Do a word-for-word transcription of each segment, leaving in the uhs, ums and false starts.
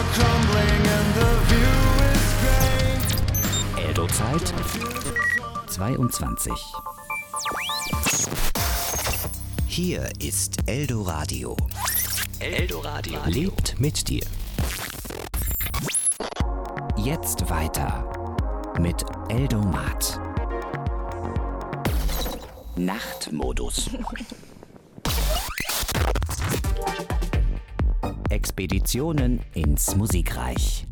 Eldo-Zeit zweiundzwanzig. Hier ist Eldoradio. Eldoradio lebt mit dir. Jetzt weiter mit Eldomat. Nachtmodus. Expeditionen ins Musikreich.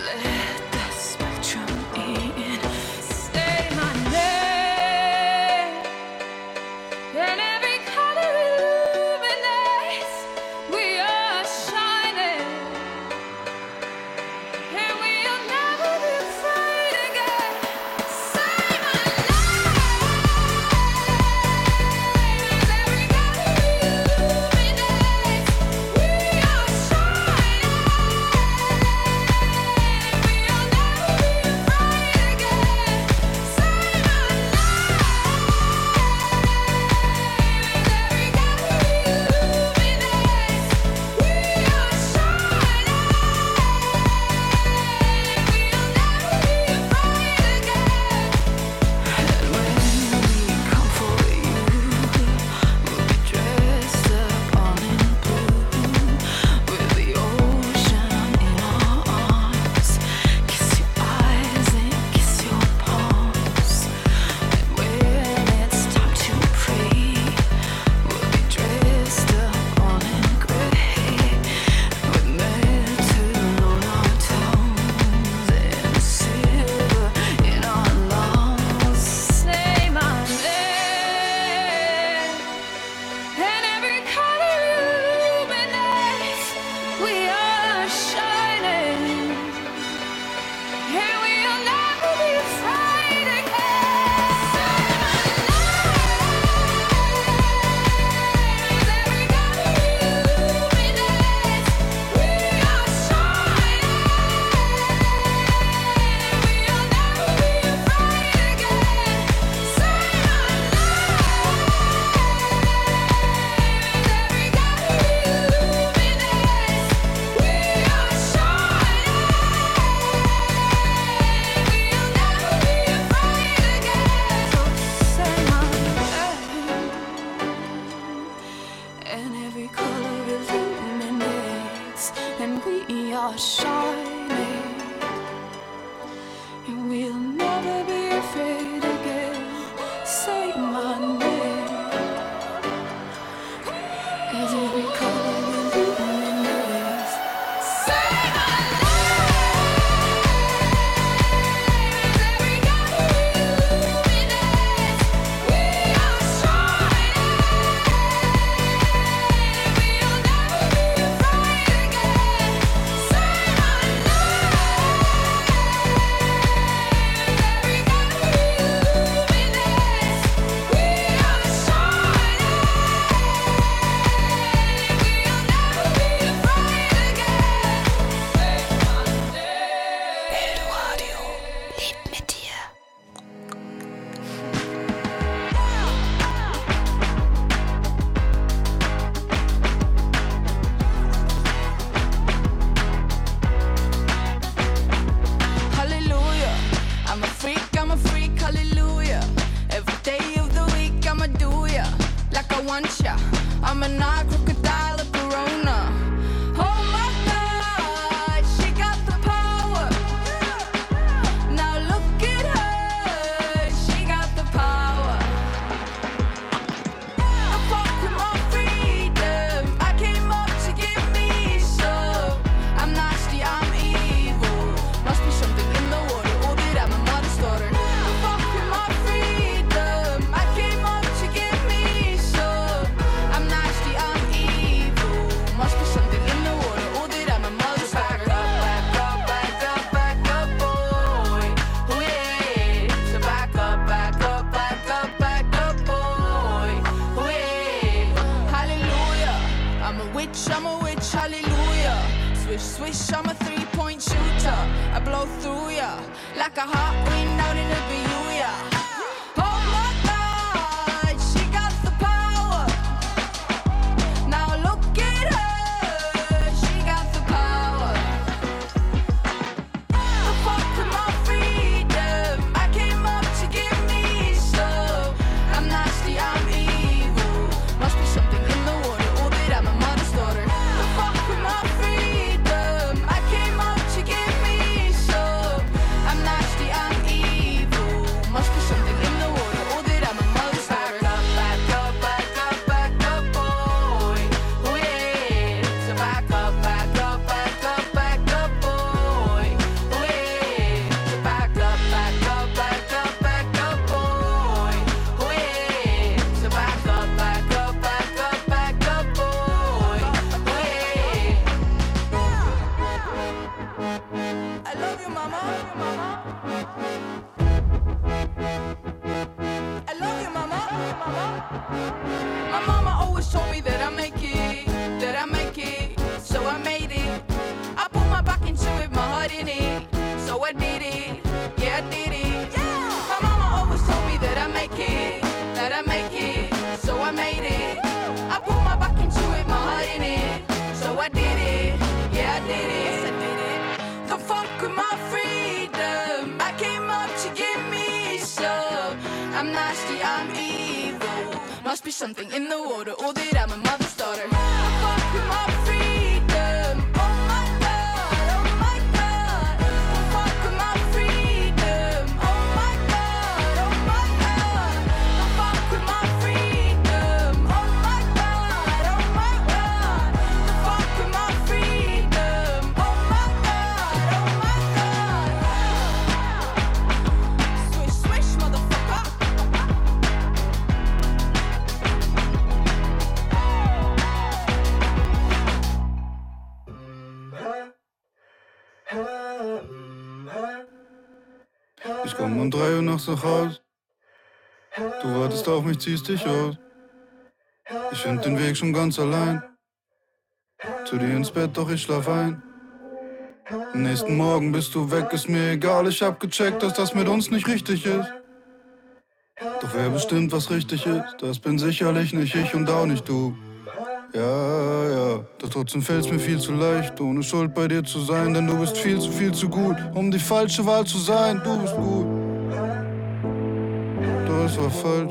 Say my name. I'm a night crocodile of Corona. Oh my God, she got the power. Now look at her, she got the power. I fuck with my freedom, I came up to give me some. I'm nasty, I'm evil, must be something in the water, or that I'm a mother's daughter. I fuck with my freedom, I came up to give me some. I'm nasty, I'm evil, must be something in the water, or that I'm a mother's daughter. Back up, back up, back up, back up, boy. Oh yeah, so back up, back up, back up, back up, boy. Oh yeah, hallelujah. I'm a witch, I'm a witch, hallelujah. Swish, swish, I'm a three-point shooter. I blow through ya like a hot wind out in a B U, yeah. Oh my God, she got the power. Now look at her, she got the power. I fuck with my freedom, I came up to give me some. I'm nasty, I'm evil, must be something in the water, or that I'm a mother's daughter. I fuck with my freedom, I came up to give me some. I'm nasty, I'm evil, must be something in the water, or that I'm a mother's daughter. Back up, back up, back up, back up, boy. Oh yeah, so back up, back up, back up, back up, boy. Oh yeah, so back up, back up, back up, back up, boy. Oh yeah, so back up, back up, back up, back up, boy. Oh yeah. I love you, mama. I love you, mama. My mama always told me that I make it, that I make it, so I made it. I put my back into it, my heart in it, so I did it, yeah I did it. My mama always told me that I make it, that I make it, so I made it. I put my back into it, my heart in it, so I did it, yeah I did it. Yes, I did it. The fuck with my freedom, I came up to give me some. I'm nasty, I'm evil, must be something in the water, or that I'm a mother's daughter. I fuck with my freedom, oh my God, oh my God. I fuck with my freedom, oh my God, oh my God. I fuck with my freedom, oh my God, oh my God. I fuck with my freedom, oh my God, oh my God. Swish, swish, motherfucker. Ich komm um drei Uhr nachts nach Haus. Du wartest auf mich, ziehst dich aus. Ich find den Weg schon ganz allein zu dir ins Bett, doch ich schlaf ein. Am nächsten Morgen bist du weg, ist mir egal. Ich hab gecheckt, dass das mit uns nicht richtig ist. Doch wer bestimmt, was richtig ist, das bin sicherlich nicht ich und auch nicht du. Ja, ja, doch trotzdem fällt's mir viel zu leicht, ohne Schuld bei dir zu sein, denn du bist viel zu, viel zu gut, um die falsche Wahl zu sein. Du bist gut, doch es war falsch.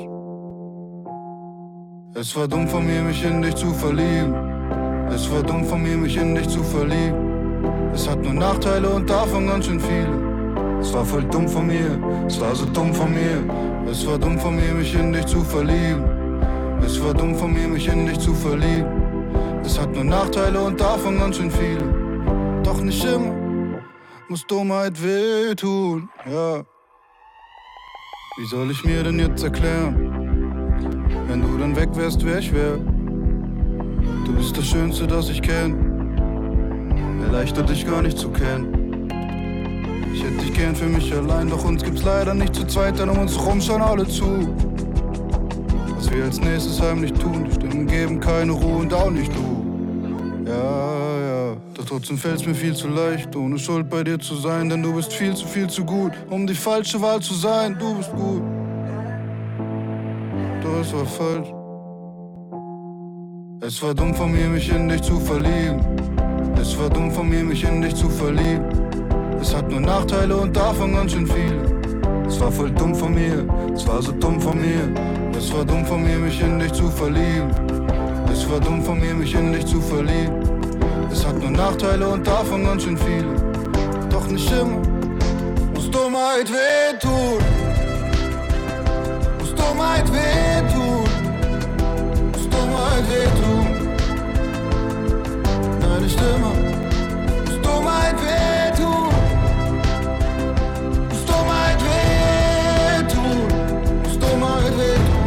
Es war dumm von mir, mich in dich zu verlieben. Es war dumm von mir, mich in dich zu verlieben. Es hat nur Nachteile und davon ganz schön viele. Es war voll dumm von mir, es war so dumm von mir. Es war dumm von mir, mich in dich zu verlieben. Es war dumm von mir, mich in dich zu verlieben. Es hat nur Nachteile und davon ganz schön viele. Doch nicht immer muss Dummheit wehtun, ja. Wie soll ich mir denn jetzt erklären, wenn du dann weg wärst, wer ich wär? Du bist das Schönste, das ich kenn. Erleichtert dich gar nicht zu kennen. Ich hätte dich gern für mich allein, doch uns gibt's leider nicht zu zweit, denn um uns rum schauen alle zu. Was wir als nächstes heimlich tun, die Stimmen geben keine Ruhe und auch nicht du. Ja, ja, doch trotzdem fällt's mir viel zu leicht, ohne Schuld bei dir zu sein, denn du bist viel zu, viel zu gut, um die falsche Wahl zu sein. Du bist gut, doch es war falsch. Es war dumm von mir, mich in dich zu verlieben. Es war dumm von mir, mich in dich zu verlieben. Es hat nur Nachteile und davon ganz schön viele. Es war voll dumm von mir, es war so dumm von mir. Es war dumm von mir, mich in dich zu verlieben. Es war dumm von mir, mich in dich zu verlieben. Es hat nur Nachteile und davon ganz schön viele. Doch nicht immer muss Dummheit wehtun. Muss Dummheit wehtun. Muss Dummheit wehtun. Nein, nicht immer muss Dummheit wehtun. Muss Dummheit wehtun. Muss Dummheit wehtun.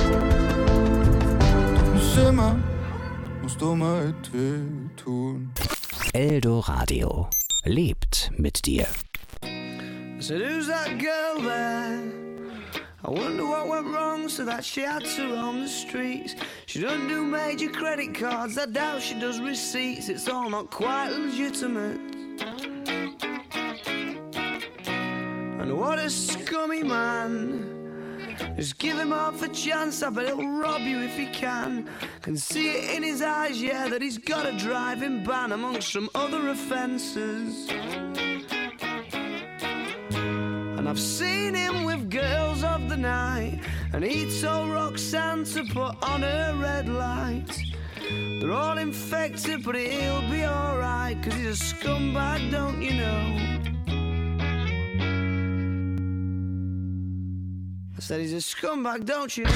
Doch nicht immer muss Dummheit wehtun. Eldoradio lebt mit dir. I said, who's that girl there? I wonder what went wrong so that she had to roam the streets. She doesn't do major credit cards, I doubt she does receipts. It's all not quite legitimate. And what a scummy man. Just give him half a chance, I bet he'll rob you if he can. Can see it in his eyes, yeah, that he's got a driving ban amongst some other offences. And I've seen him with girls of the night, and he told Roxanne to put on her red light. They're all infected, but he'll be alright, cause he's a scumbag, don't you know? I said he's a scumbag, don't you know?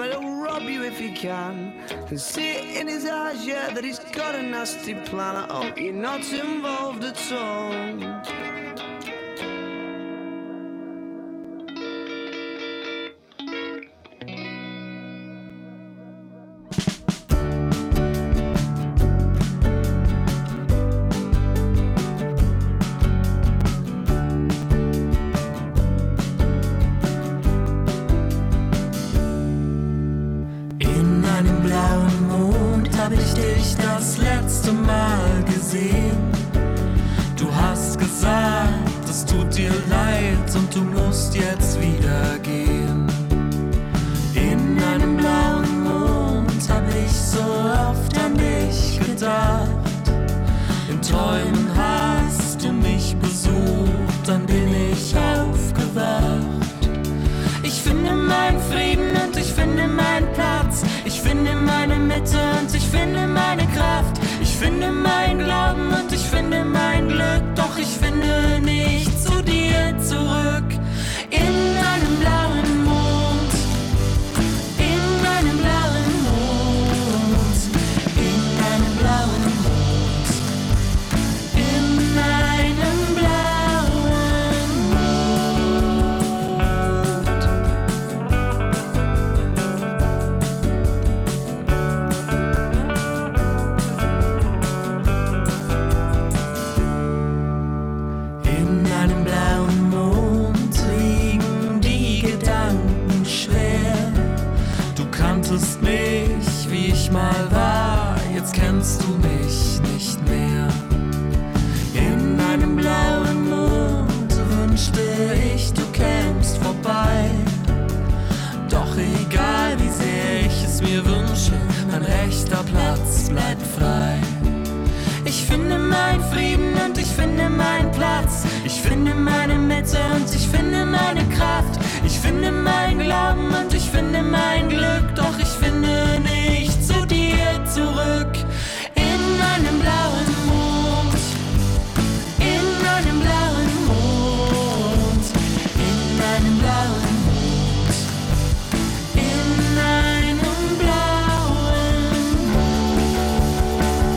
but he'll rob you if he can. Can see it in his eyes, yeah, that he's got a nasty plan. I hope you're not involved at all. Das letzte Mal gesehen. Du hast gesagt, es tut dir leid und du musst jetzt wieder gehen. In einem blauen Mond hab ich so oft an dich gedacht. In Träumen hast du mich besucht, dann bin ich aufgewacht. Ich finde meinen Frieden und ich finde meinen Platz. Ich finde meine Mitte und ich finde meine Kraft. Ich finde meinen Glauben und ich finde mein Glück. Doch ich finde nicht zu dir zurück. In einem blauen Mond, in einem blauen Mond, in einem blauen Mond, in einem blauen Mond. In einem blauen Mond liegen die Gedanken schwer. Du kanntest mich, wie ich mal war, jetzt kennst du mich nicht mehr. In einem blauen Mond wünschte ich, du kämst vorbei. Doch egal wie sehr ich es mir wünsche, mein rechter Platz bleibt frei. Ich finde meinen Frieden und ich finde meinen Platz. Ich finde meine Mitte und ich finde meine Kraft. Ich finde meinen Glauben und ich finde mein Glück. Doch ich finde nicht zu dir zurück. In einem blauen Mond, in einem blauen Mond, in einem blauen Mond, in einem blauen Mond.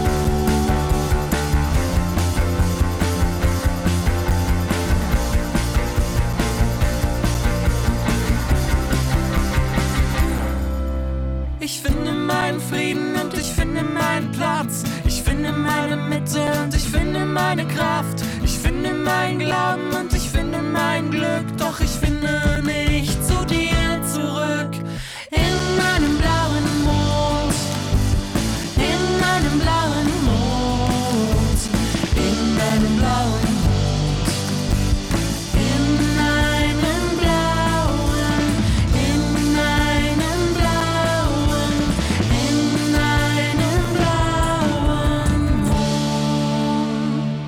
Ich finde meinen Frieden und ich finde meinen Platz. Ich finde meine Mitte und ich finde meine Kraft. Ich finde meinen Glauben und ich finde mein Glück. Doch ich finde nicht zu dir zurück. In einem blauen Mond, in einem blauen Mond, in einem blauen Mond, in einem blauen, in einem blauen, in einem blauen Mond.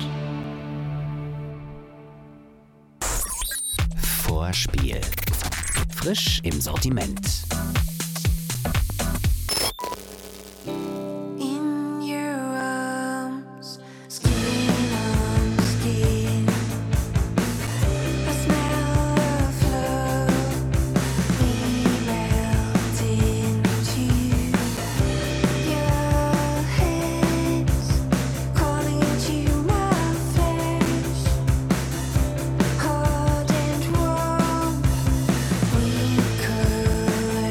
Vorspiel. Frisch im Sortiment. In your arms, skin on skin, I smell of love, we melt into your hands, calling into my flesh, hard and warm, we could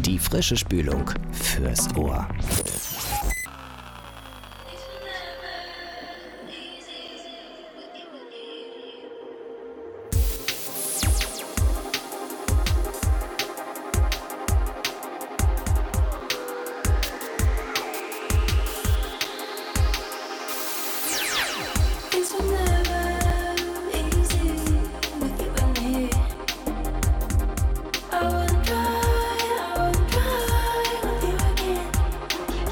Die frische Spülung fürs Ohr. I won't try, I won't try with you again.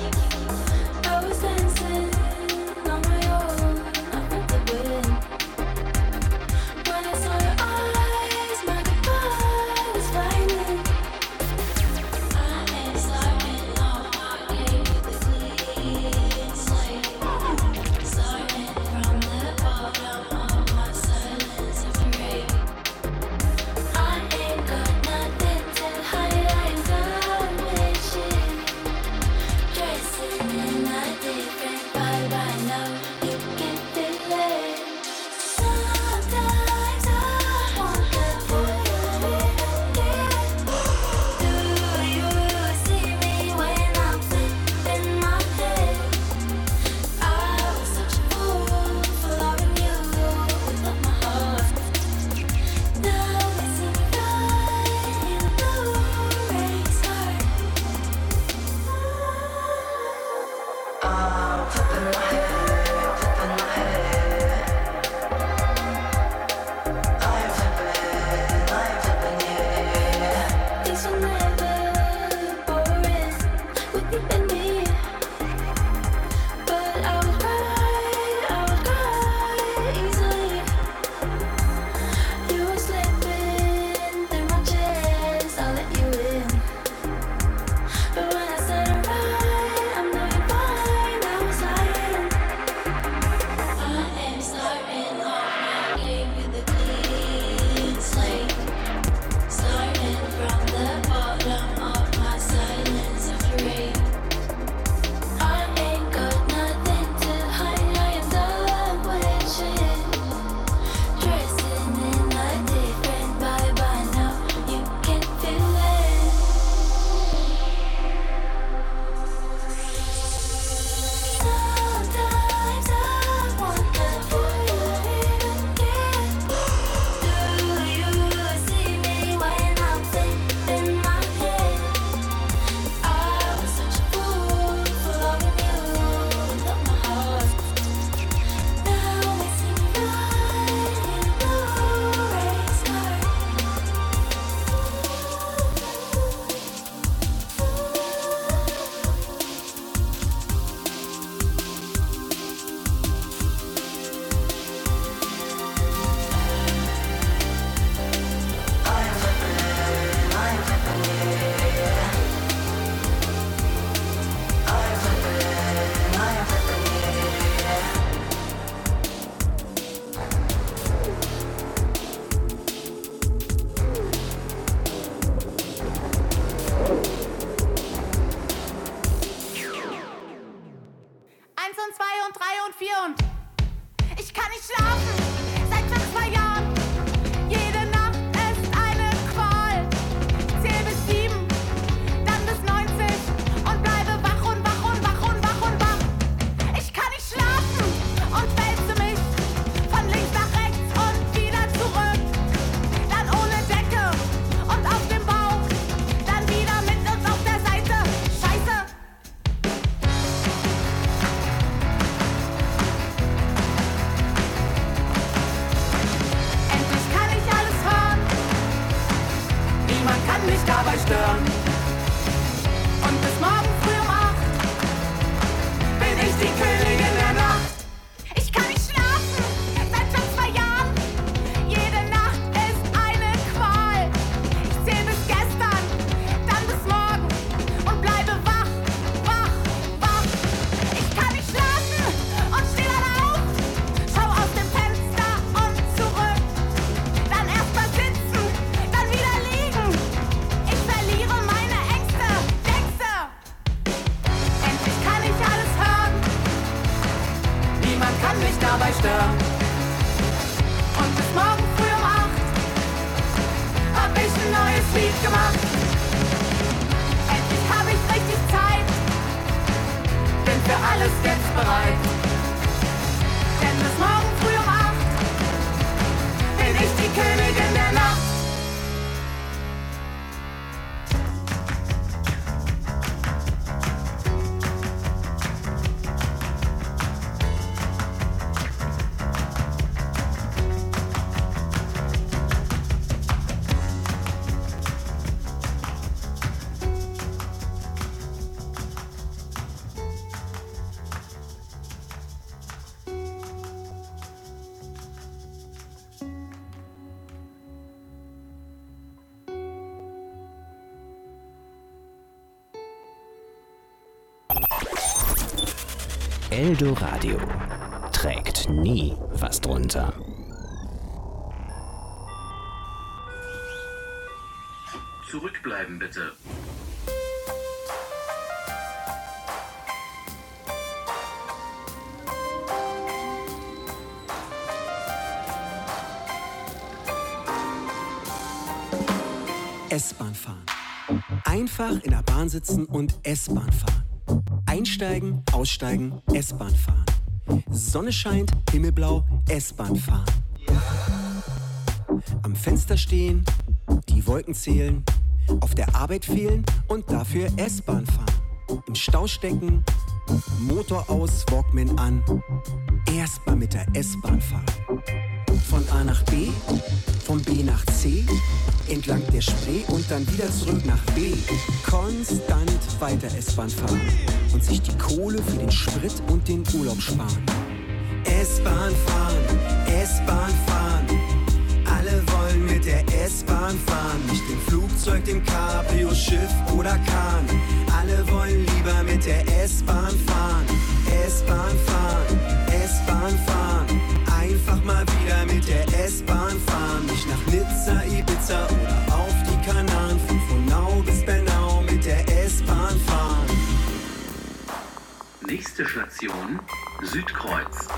Eldoradio trägt nie was drunter. Zurückbleiben bitte. S-Bahn fahren. Einfach in der Bahn sitzen und S-Bahn fahren. Einsteigen, aussteigen, S-Bahn fahren. Sonne scheint, himmelblau, S-Bahn fahren. Am Fenster stehen, die Wolken zählen, auf der Arbeit fehlen und dafür S-Bahn fahren. Im Stau stecken, Motor aus, Walkman an, erstmal mit der S-Bahn fahren. Von A nach B, von B nach C, entlang der Spree und dann wieder zurück nach B. Konstant weiter S-Bahn fahren und sich die Kohle für den Sprit und den Urlaub sparen. S-Bahn fahren, S-Bahn fahren, alle wollen mit der S-Bahn fahren. Nicht im Flugzeug, dem Cabrio, Schiff oder Kahn. Alle wollen lieber mit der S-Bahn fahren. S-Bahn fahren, S-Bahn fahren, einfach mal wieder mit der S-Bahn fahren. Nicht nach Nizza, Ibiza oder auf die Kanaren. Von Frohnau bis Bernau mit der S-Bahn fahren. Nächste Station, Südkreuz.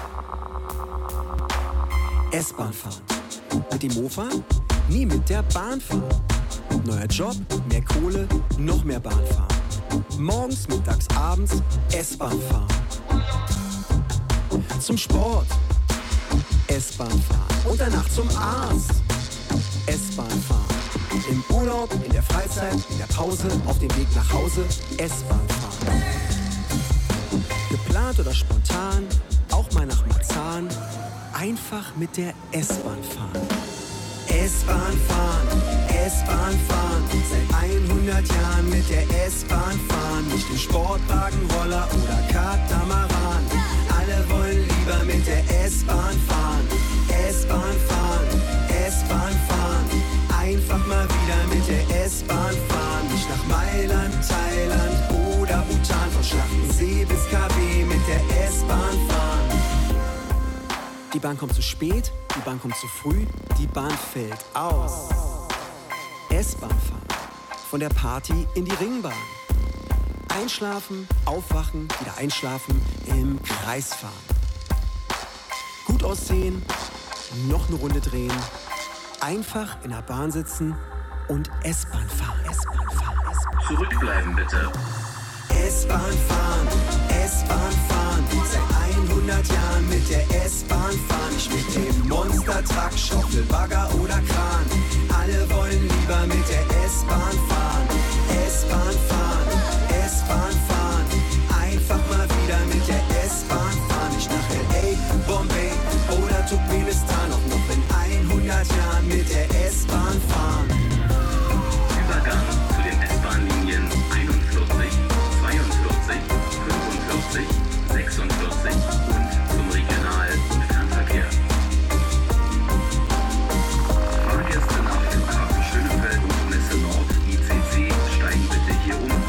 S-Bahn fahren. Mit dem Mofa? Nie mit der Bahn fahren. Neuer Job, mehr Kohle, noch mehr Bahn fahren. Morgens, mittags, abends S-Bahn fahren. Zum Sport S-Bahn fahren und danach zum Arzt S-Bahn fahren. Im Urlaub, in der Freizeit, in der Pause, auf dem Weg nach Hause S-Bahn fahren. Geplant oder spontan, auch mal nach Marzahn, einfach mit der S-Bahn fahren. S-Bahn fahren, S-Bahn fahren, seit hundert Jahren mit der S-Bahn fahren. Nicht im Sportwagen, Roller oder Katamaran. Alle wollen lieber mit der S-Bahn fahren. S-Bahn fahren, S-Bahn fahren, einfach mal wieder mit der S-Bahn fahren. Nicht nach Mailand, Thailand oder Bhutan, von Schlachtensee bis K W mit der S-Bahn fahren. Die Bahn kommt zu spät, die Bahn kommt zu früh, die Bahn fällt aus. S-Bahn fahren, von der Party in die Ringbahn. Einschlafen, aufwachen, wieder einschlafen, im Kreis fahren. Gut aussehen, noch eine Runde drehen, einfach in der Bahn sitzen und S-Bahn fahren. S-Bahn fahren, S-Bahn. Zurückbleiben bitte. S-Bahn fahren, S-Bahn fahren, seit hundert Jahren mit der S-Bahn fahren. Nicht mit dem Monster-Truck, Schaufel, Bagger oder Kran. Alle wollen lieber mit der S-Bahn fahren. S-Bahn fahren, S-Bahn fahren, einfach mal wieder mit der S-Bahn fahren. Nicht nach L A, Bombay oder Turkmenistan, auch noch in hundert Jahren mit der S-Bahn fahren. Übergang zu den S-Bahn-Linien einundvierzig, zweiundvierzig, fünfundvierzig, sechsundvierzig und zum Regional- und Fernverkehr. Fahrgäste nach Flughafen Schönefeld und Messe Nord I C C steigen bitte hier um.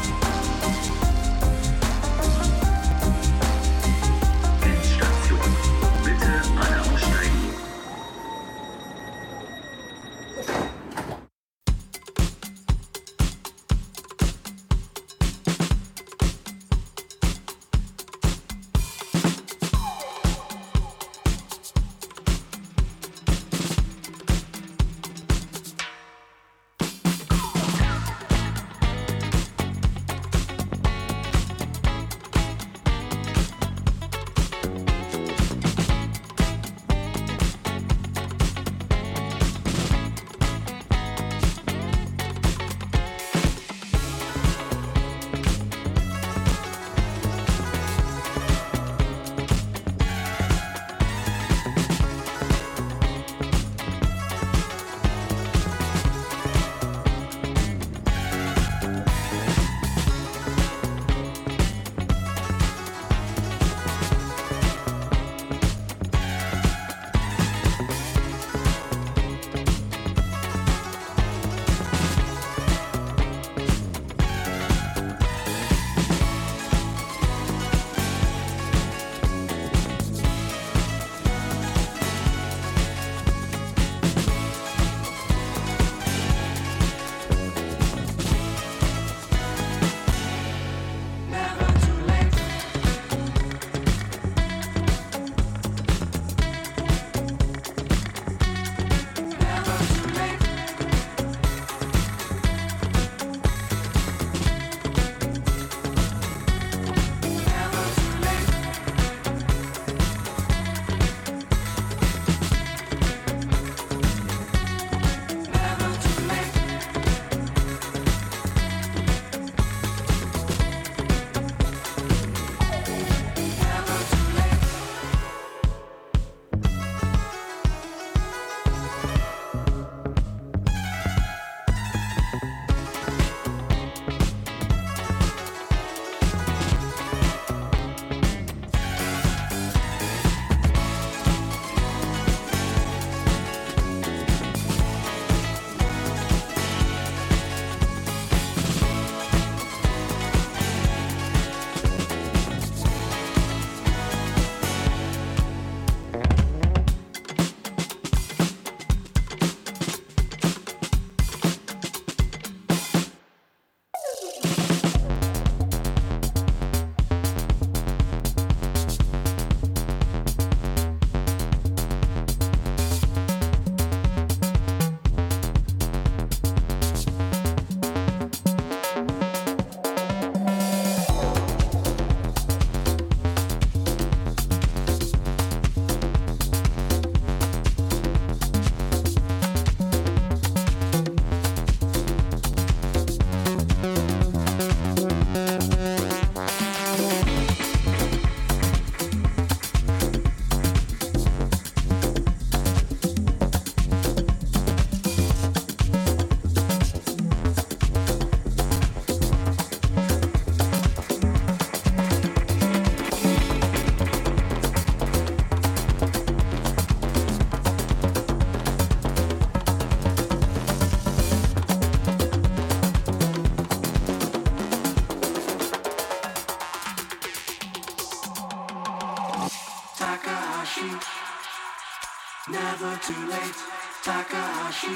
Takahashi. Never too late, Takahashi.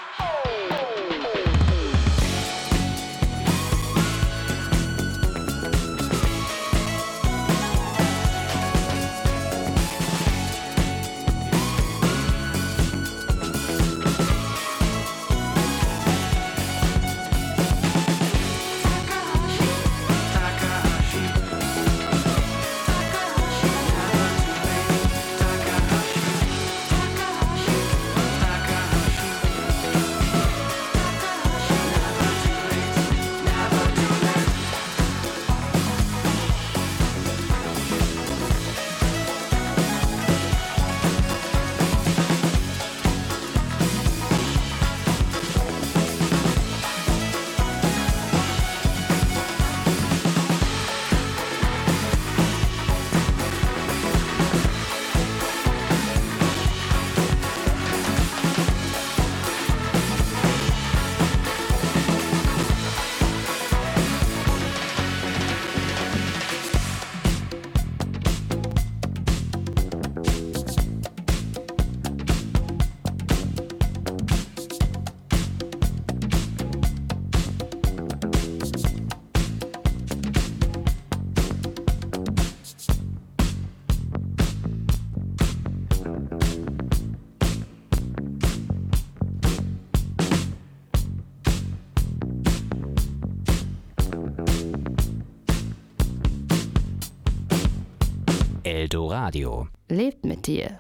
Eldoradio. Lebt mit dir.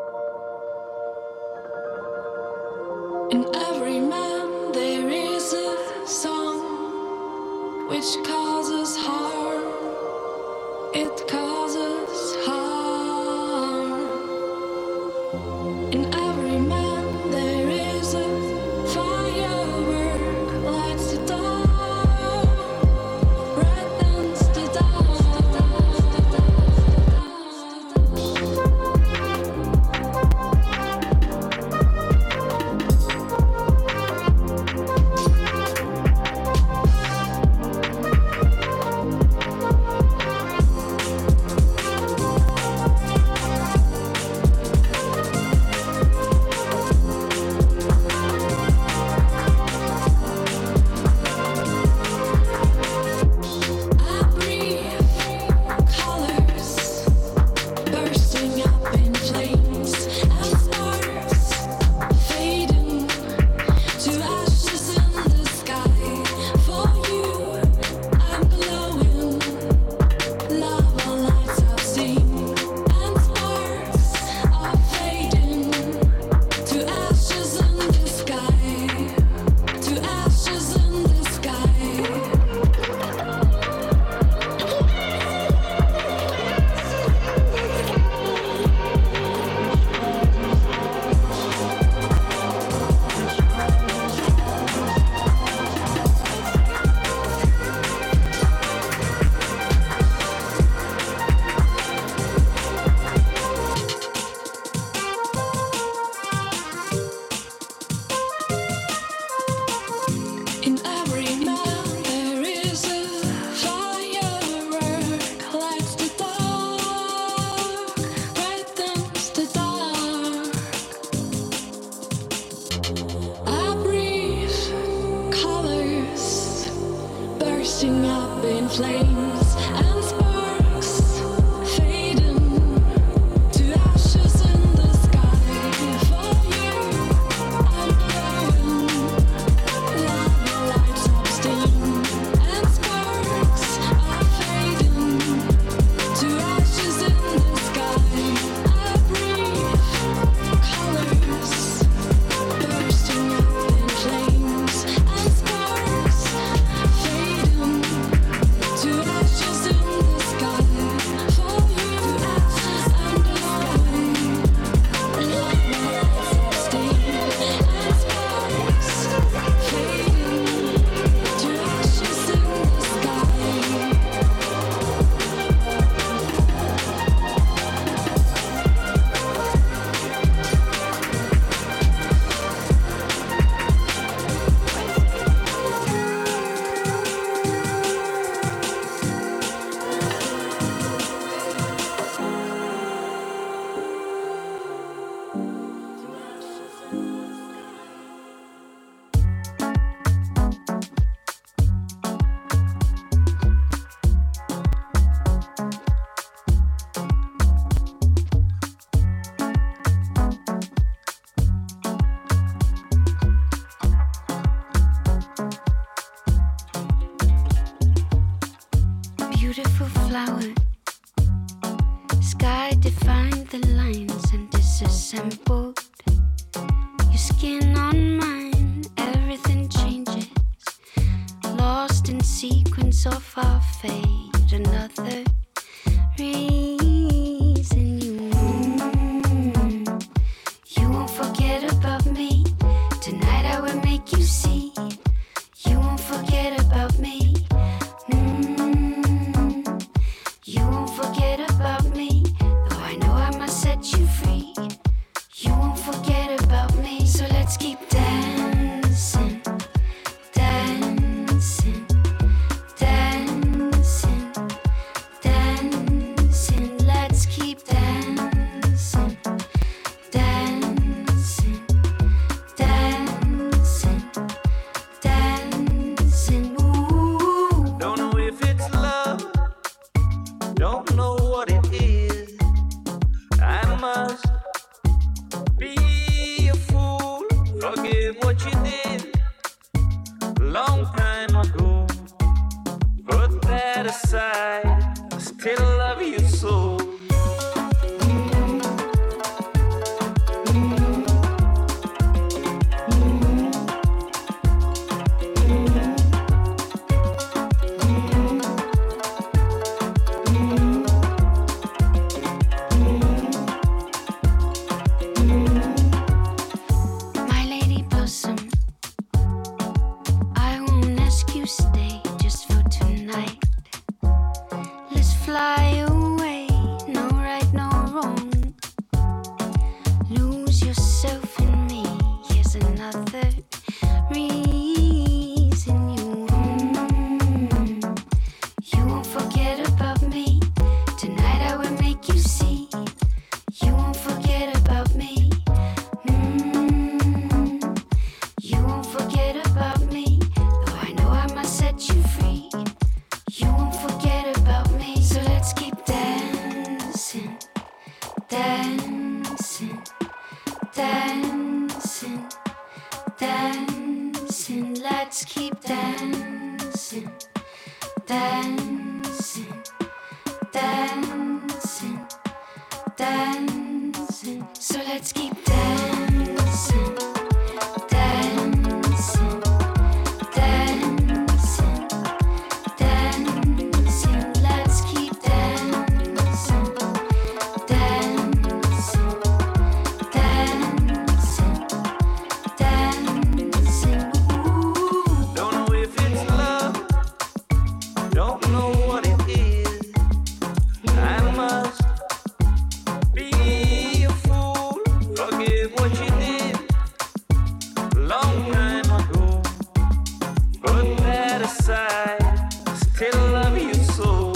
In every man there is a song which causes harm. It causes harm. In every man there is a firework lights the dark, brightens the dark. Flames and sparks fading to ashes in beautiful flower. Sky defined the lines and disassembled. Your skin on mine, everything changes. Lost in sequence of our fate. Another reason you mm, you won't forget about me. Tonight I will make you see. You won't forget about me. Mm, you won't forget about me. Though I know I must set you free. You won't forget about me. So let's keep dancing, dancing, dancing, dancing. Let's keep dancing, dancing, dancing, dancing. Ooh. Don't know if it's love, don't know what it is. I must be a fool, forgive what you did long time ago. Put that aside, I still love you so. My lady blossom, I won't ask you stay just for tonight. Let's fly away, no right, no wrong. Lose yourself in me, here's another reason you mm, you won't forget about me. Tonight I will make you see. You won't forget about me. Mm, you won't forget about me. Though I know I must set you free. You won't forget about me. So let's keep dancing, dancing, dancing, dancing. Let's keep dancing, dancing, dancing, dancing. So let's keep dancing, dancing, dancing, dancing. Let's keep dancing, dancing, dancing, dancing. Ooh. Don't know if it's love, don't know what it is. I must be a fool, forgive what you did long time ago. Put that aside, I still love you so.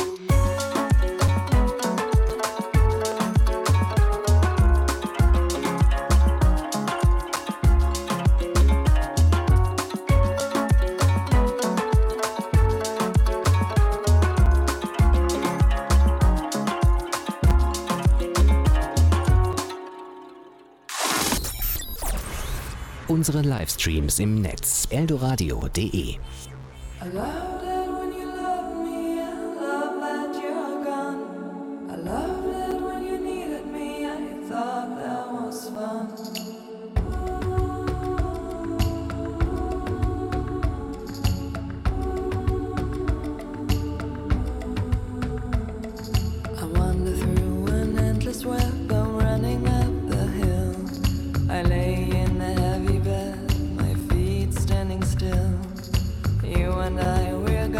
Unsere Livestreams im Netz eldoradio punkt de. I loved it when you loved me, I love that you're gone. I loved it when you needed me, I thought that was fun. I wander through an endless web, I'm running up the hill. I lay in a heavy bed, my feet standing still. You and I, we're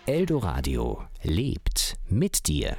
Eldoradio lebt mit dir.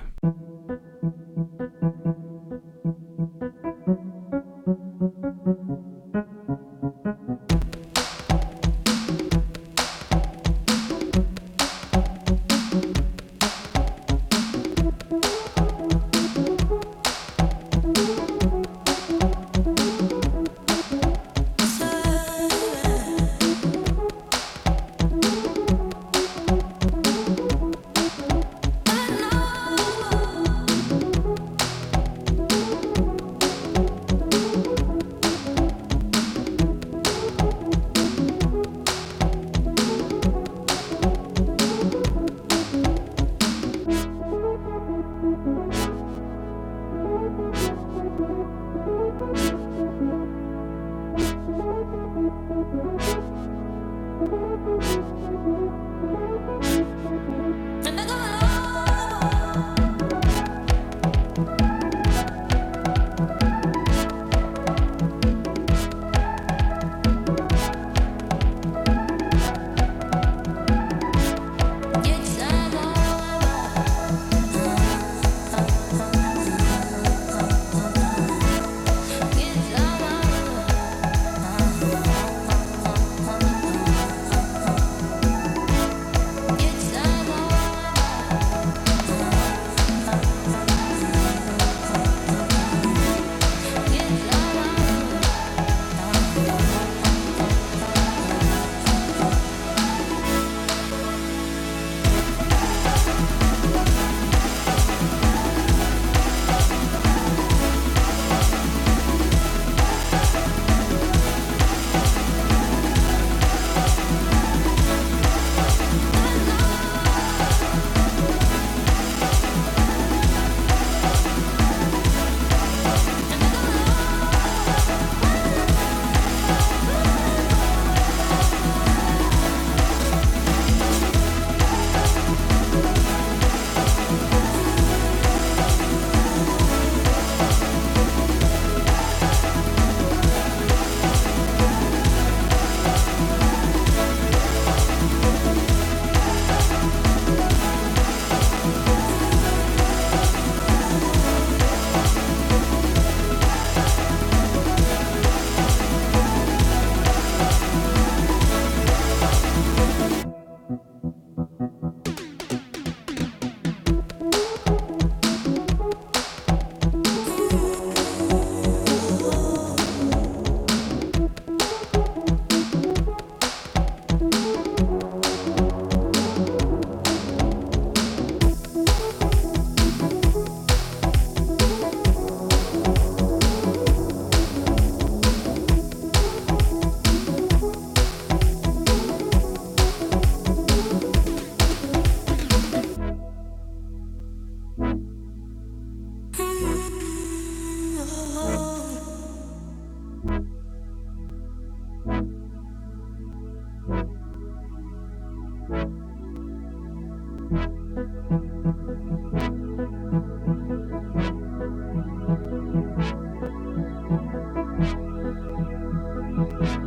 Thank you.